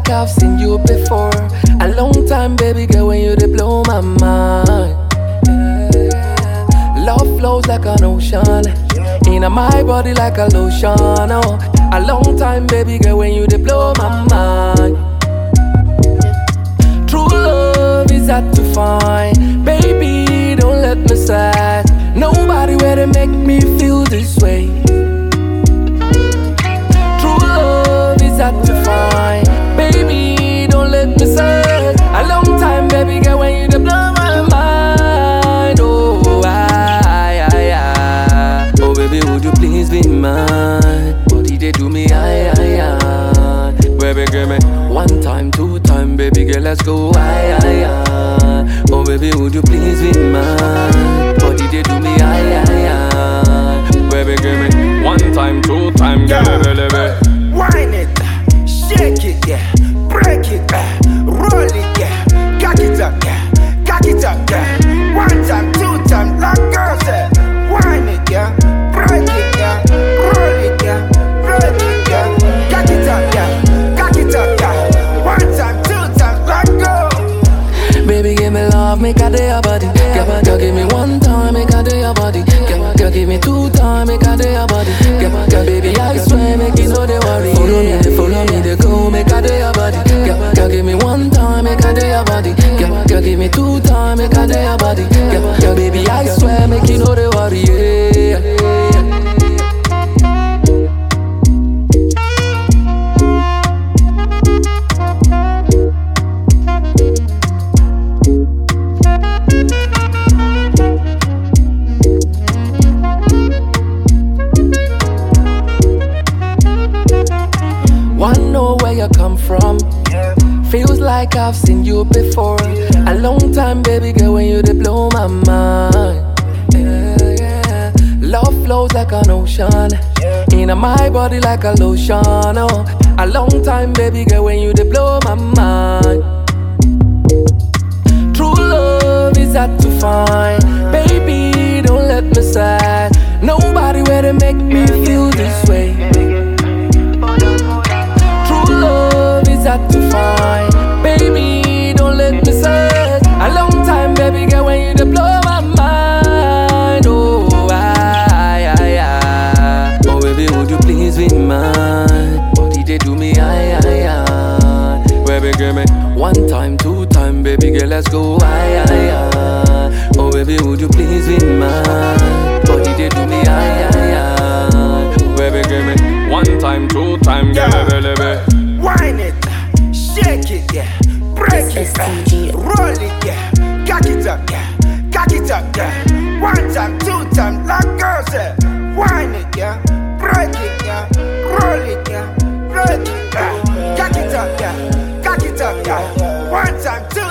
like I've seen you before. A long time, baby girl, when you dey blow my mind. Love flows like an ocean, in my body like a lotion. Oh, a long time, baby girl, when you dey blow my mind. True love is hard to find, baby, don't let me sad. Nobody where to make me feel this way. True love is hard to find, baby, don't let me sad. A long time, baby girl, when you dey blow my mind. Oh, oh baby, would you please be mine? What did they do me? Baby, give me one time, two time, baby girl, let's go. Oh baby, would you please be mine? What did they do me? Baby, give me one time, two time, girl, baby. Wine it, shake it, yeah. Break it, roll it, yeah. Cock it up, yeah. Cock it up, yeah. One time, two time, like girl said. Wine it, yeah. Break it, yeah. Roll it, yeah. Break it, yeah. Cock it up, yeah. Cock it up, yeah. One time, two time, like girl. Baby, give me love, make a day your body. Girl, give me one time, make a day your body. Girl, give me two time, make a day your body. Girl, baby, I swear, make you know they worry. Follow me, they go, make a day your body. Girl, give me one time, make a day your body. Girl, give me two time, make a day your body. Girl, baby, I swear, make you know they worry. Yeah. Wanna know where you come from? Feels like I've seen you before. A long time, baby girl, when you dey blow my mind. Love flows like an ocean, in my body like a lotion. Oh, a long time, baby girl, when you dey blow my mind. True love is hard to find, baby, don't let me sad. Nobody where to make me feel this way. Love is hard to find, baby, don't let me sad. A long time, baby girl, when you dey blow my mind. Oh, oh baby, would you please be mine? What did they do me? Baby, give me one time, two time, baby girl, let's go. Oh baby, would you please be mine? What did they do me? Baby, give me one time, two time, girl, baby. Wine it, shake it, yeah. Break it, roll it, yeah. Cock it up, yeah. Cock it up, yeah. One time, two time, like girl said. Wine it, yeah. Break it, yeah. Roll it, yeah. Break it, yeah. Cock it up, yeah. Cock it up, yeah. One time, two